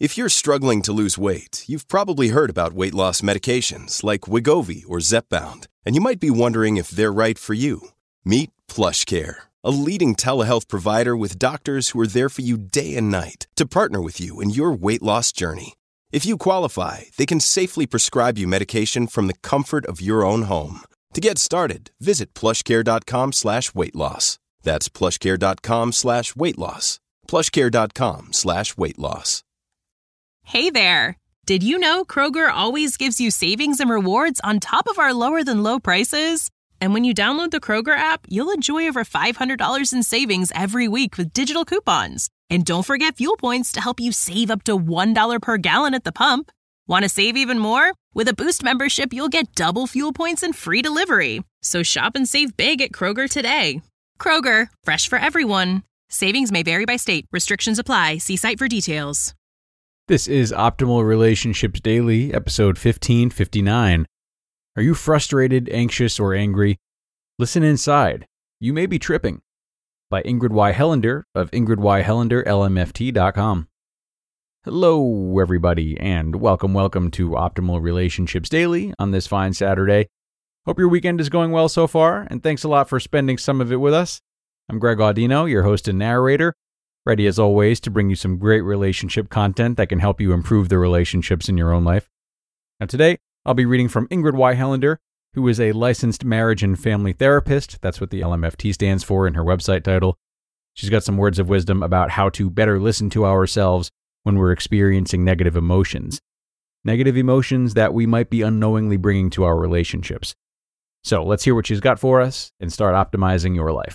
If you're struggling to lose weight, you've probably heard about weight loss medications like Wegovy or Zepbound, and you might be wondering if they're right for you. Meet PlushCare, a leading telehealth provider with doctors who are there for you day and night to partner with you in your weight loss journey. If you qualify, they can safely prescribe you medication from the comfort of your own home. To get started, visit plushcare.com/weightloss. That's plushcare.com/weightloss. plushcare.com/weightloss. Hey there! Did you know Kroger always gives you savings and rewards on top of our lower-than-low prices? And when you download the Kroger app, you'll enjoy over $500 in savings every week with digital coupons. And don't forget fuel points to help you save up to $1 per gallon at the pump. Want to save even more? With a Boost membership, you'll get double fuel points and free delivery. So shop and save big at Kroger today. Kroger, fresh for everyone. Savings may vary by state. Restrictions apply. See site for details. This is Optimal Relationships Daily, episode 1559. Are you frustrated, anxious, or angry? Listen inside. You may be tripping. By Ingrid Y. Hellender of ingridyhellenderlmft.com. Hello, everybody, and welcome to Optimal Relationships Daily on this fine Saturday. Hope your weekend is going well so far, and thanks a lot for spending some of it with us. I'm Greg Audino, your host and narrator, ready as always to bring you some great relationship content that can help you improve the relationships in your own life. Now today, I'll be reading from Ingrid Y. Hellender, who is a licensed marriage and family therapist. That's what the LMFT stands for in her website title. She's got some words of wisdom about how to better listen to ourselves when we're experiencing negative emotions. Negative emotions that we might be unknowingly bringing to our relationships. So let's hear what she's got for us and start optimizing your life.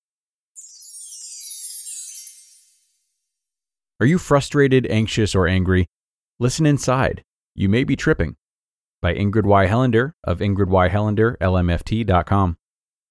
Are you frustrated, anxious, or angry? Listen inside. You may be tripping. By Ingrid Y. Hellender of ingridyhellenderlmft.com.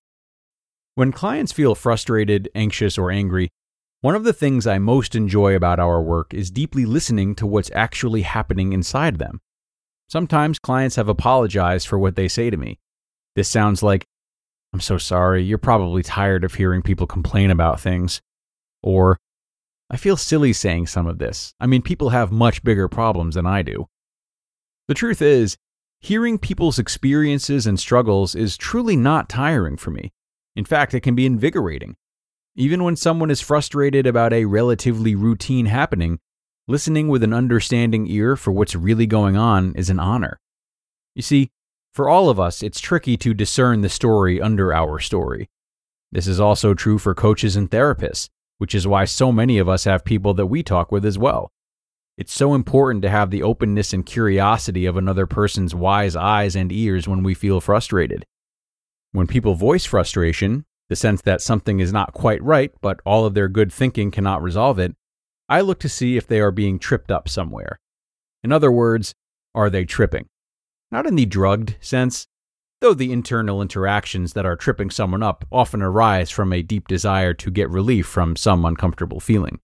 When clients feel frustrated, anxious, or angry, one of the things I most enjoy about our work is deeply listening to what's actually happening inside them. Sometimes clients have apologized for what they say to me. This sounds like, "I'm so sorry, you're probably tired of hearing people complain about things." Or, "I feel silly saying some of this. I mean, people have much bigger problems than I do." The truth is, hearing people's experiences and struggles is truly not tiring for me. In fact, it can be invigorating. Even when someone is frustrated about a relatively routine happening, listening with an understanding ear for what's really going on is an honor. You see, for all of us, it's tricky to discern the story under our story. This is also true for coaches and therapists, which is why so many of us have people that we talk with as well. It's so important to have the openness and curiosity of another person's wise eyes and ears when we feel frustrated. When people voice frustration, the sense that something is not quite right, but all of their good thinking cannot resolve it, I look to see if they are being tripped up somewhere. In other words, are they tripping? Not in the drugged sense, though the internal interactions that are tripping someone up often arise from a deep desire to get relief from some uncomfortable feeling.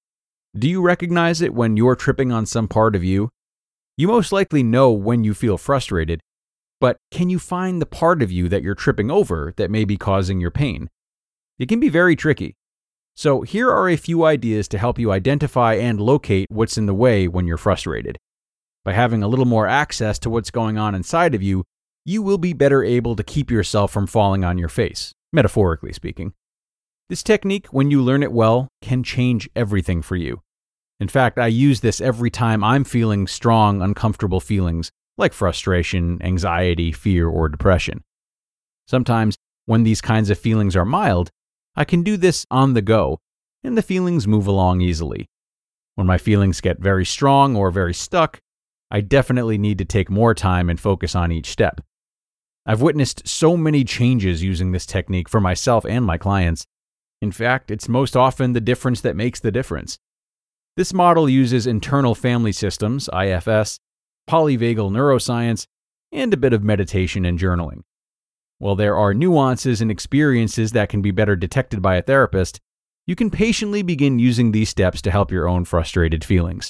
Do you recognize it when you're tripping on some part of you? You most likely know when you feel frustrated, but can you find the part of you that you're tripping over that may be causing your pain? It can be very tricky. So here are a few ideas to help you identify and locate what's in the way when you're frustrated. By having a little more access to what's going on inside of you, you will be better able to keep yourself from falling on your face, metaphorically speaking. This technique, when you learn it well, can change everything for you. In fact, I use this every time I'm feeling strong, uncomfortable feelings like frustration, anxiety, fear, or depression. Sometimes, when these kinds of feelings are mild, I can do this on the go, and the feelings move along easily. When my feelings get very strong or very stuck, I definitely need to take more time and focus on each step. I've witnessed so many changes using this technique for myself and my clients. In fact, it's most often the difference that makes the difference. This model uses internal family systems, IFS, polyvagal neuroscience, and a bit of meditation and journaling. While there are nuances and experiences that can be better detected by a therapist, you can patiently begin using these steps to help your own frustrated feelings.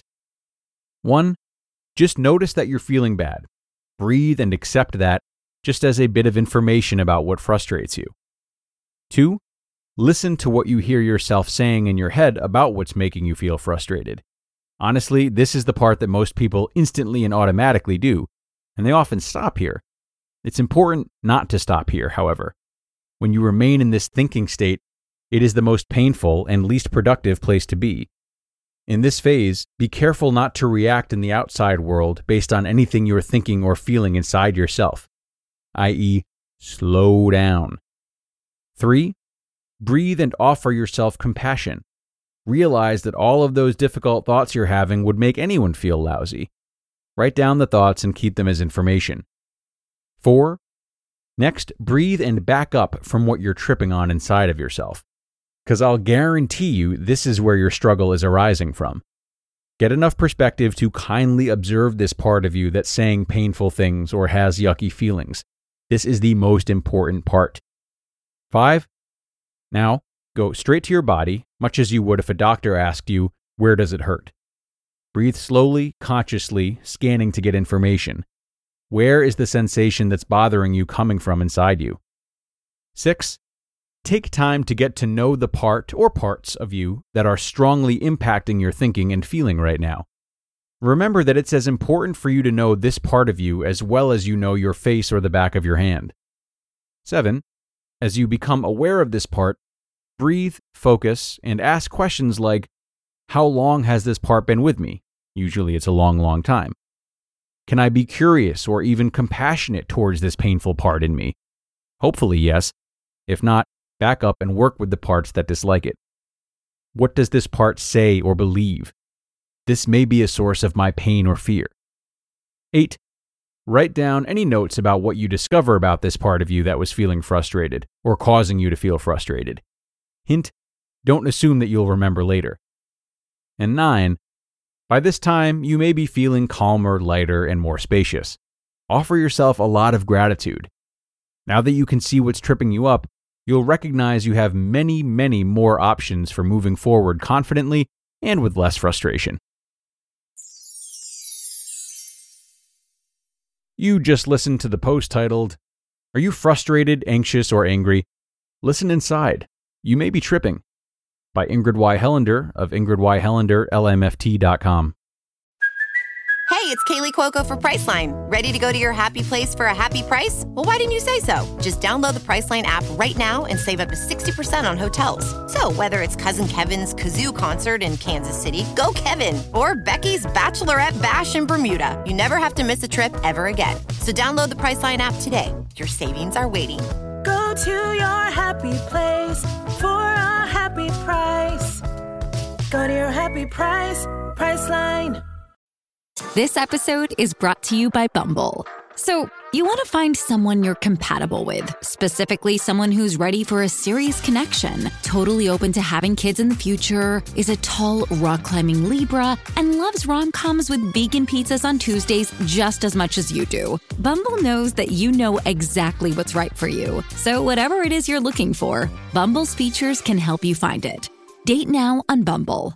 1. Just notice that you're feeling bad. Breathe and accept that, just as a bit of information about what frustrates you. 2. Listen to what you hear yourself saying in your head about what's making you feel frustrated. Honestly, this is the part that most people instantly and automatically do, and they often stop here. It's important not to stop here, however. When you remain in this thinking state, it is the most painful and least productive place to be. In this phase, be careful not to react in the outside world based on anything you're thinking or feeling inside yourself, i.e., slow down. 3. Breathe and offer yourself compassion. Realize that all of those difficult thoughts you're having would make anyone feel lousy. Write down the thoughts and keep them as information. 4. Next, breathe and back up from what you're tripping on inside of yourself. Because I'll guarantee you this is where your struggle is arising from. Get enough perspective to kindly observe this part of you that's saying painful things or has yucky feelings. This is the most important part. 5. Now, go straight to your body, much as you would if a doctor asked you, where does it hurt? Breathe slowly, consciously, scanning to get information. Where is the sensation that's bothering you coming from inside you? 6. Take time to get to know the part or parts of you that are strongly impacting your thinking and feeling right now. Remember that it's as important for you to know this part of you as well as you know your face or the back of your hand. 7. As you become aware of this part, breathe, focus, and ask questions like, how long has this part been with me? Usually it's a long, long time. Can I be curious or even compassionate towards this painful part in me? Hopefully, yes. If not, back up and work with the parts that dislike it. What does this part say or believe? This may be a source of my pain or fear. 8. Write down any notes about what you discover about this part of you that was feeling frustrated or causing you to feel frustrated. Hint, don't assume that you'll remember later. And 9. By this time, you may be feeling calmer, lighter, and more spacious. Offer yourself a lot of gratitude. Now that you can see what's tripping you up, you'll recognize you have many, many more options for moving forward confidently and with less frustration. You just listened to the post titled, Are you frustrated, anxious, or angry? Listen inside. You may be tripping. By Ingrid Y. Hellender of ingridyhellenderlmft.com. Hey, it's Kaylee Cuoco for Priceline. Ready to go to your happy place for a happy price? Well, why didn't you say so? Just download the Priceline app right now and save up to 60% on hotels. So whether it's Cousin Kevin's Kazoo Concert in Kansas City, go Kevin, or Becky's Bachelorette Bash in Bermuda, you never have to miss a trip ever again. So download the Priceline app today. Your savings are waiting. Go to your happy place for a happy price. Go to your happy price, Priceline. This episode is brought to you by Bumble. So, you want to find someone you're compatible with, specifically someone who's ready for a serious connection, totally open to having kids in the future, is a tall, rock-climbing Libra, and loves rom-coms with vegan pizzas on Tuesdays just as much as you do. Bumble knows that you know exactly what's right for you. So whatever it is you're looking for, Bumble's features can help you find it. Date now on Bumble.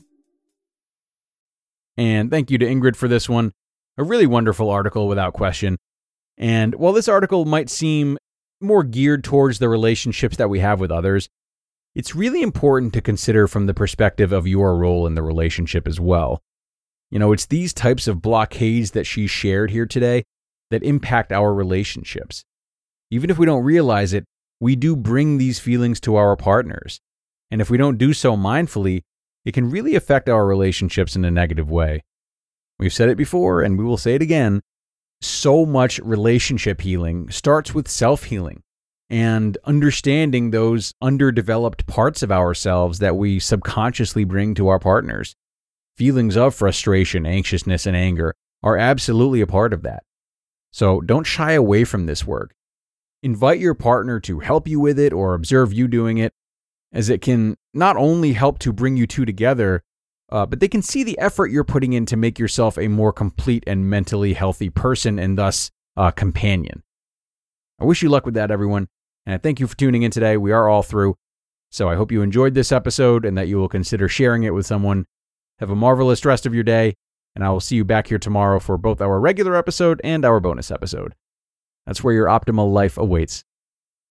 And thank you to Ingrid for this one. A really wonderful article without question. And while this article might seem more geared towards the relationships that we have with others, it's really important to consider from the perspective of your role in the relationship as well. You know, it's these types of blockades that she shared here today that impact our relationships. Even if we don't realize it, we do bring these feelings to our partners. And if we don't do so mindfully, it can really affect our relationships in a negative way. We've said it before, and we will say it again. So much relationship healing starts with self-healing and understanding those underdeveloped parts of ourselves that we subconsciously bring to our partners. Feelings of frustration, anxiousness, and anger are absolutely a part of that. So don't shy away from this work. Invite your partner to help you with it or observe you doing it, as it can not only help to bring you two together, but they can see the effort you're putting in to make yourself a more complete and mentally healthy person and thus a companion. I wish you luck with that, everyone, and I thank you for tuning in today. We are all through, so I hope you enjoyed this episode and that you will consider sharing it with someone. Have a marvelous rest of your day, and I will see you back here tomorrow for both our regular episode and our bonus episode. That's where your optimal life awaits.